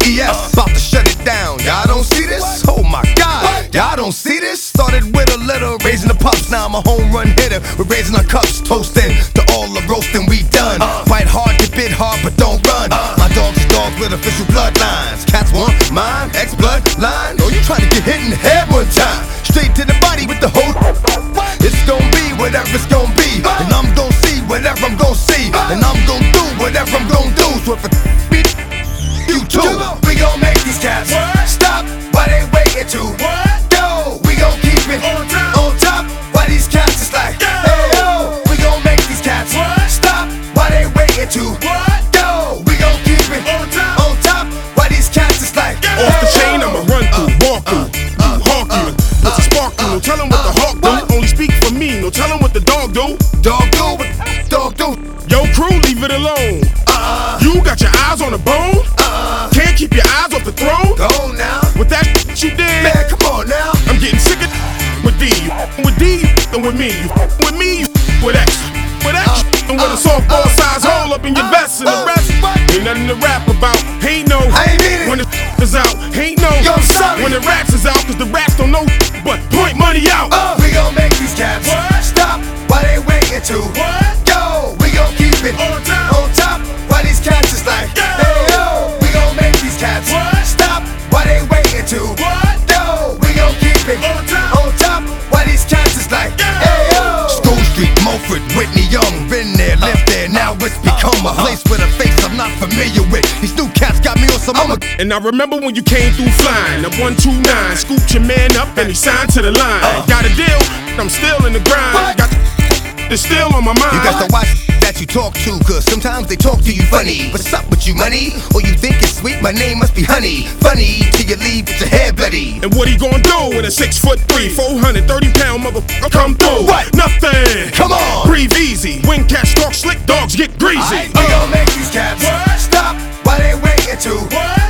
CES, about to shut it down. Y'all don't see this? Oh my God, y'all don't see this? Started with a little raising the pups, now I'm a home run hitter. We're raising our cups, toasting to all the roasting we done. Fight hard, get bit hard, but don't run. My dog's a dog with official bloodlines. Cats want mine, ex-bloodline. Oh, you trying to get hit in the head one time? Straight to the body with the whole. It's gon' be whatever it's gon' be, and I'm gon' see whatever I'm gon' see, and I'm gon' do whatever I'm gon' do. So if it beat you too, we gon' make these cats stop while they waiting to go. We gon' keep it on top while these cats is like, hey yo. We gon' make these cats stop while they waiting to go. We gon' keep it on top while these cats is like, hey, off the chain, I'ma run through, walk through, hawk through. What's a spark through? No tellin' what the hawk do. Only speak for me, no tellin' what the dog do. Dog do what dog do. Yo crew, leave it alone. You got your eyes on the bone. Can't keep your eyes off the throne. Go now. With that you did, Man, come on now. I'm getting sick of with D. With D, and with me. With me, with X. With X, and with a softball size hole up in your vest. And the rest ain't nothing to rap about. Ain't no. I ain't mean it. When the is out, ain't no. Yo, sorry. When the raps is out, cause the raps don't know but point money out. We gon' make these cats stop while they waiting to go. We gon' keep it on top while these cats is like, hey yo. We gon' make these cats stop while they waiting to go. We gon' keep it on top while these cats is like, hey yo. School Street, Mulford, Whitney Young, been there, lived there. Now it's become a place with a face I'm not familiar with. These new cats got me on some other. And I remember when you came through flying. Up 129, scooped your man up and he signed to the line. Got a deal, I'm still in the grind. Got the still on my mind. You got to watch that you talk to, cause sometimes they talk to you funny. What's up with you, money? Or you think it's sweet, my name must be honey. Funny till you leave with your hair bloody. And what he gon' do with a 6'3", 430-pound motherfucker come through? What? Nothing. Come on. Breathe easy. When cats talk slick, dogs get greasy. We gon' make these cats stop while they waiting to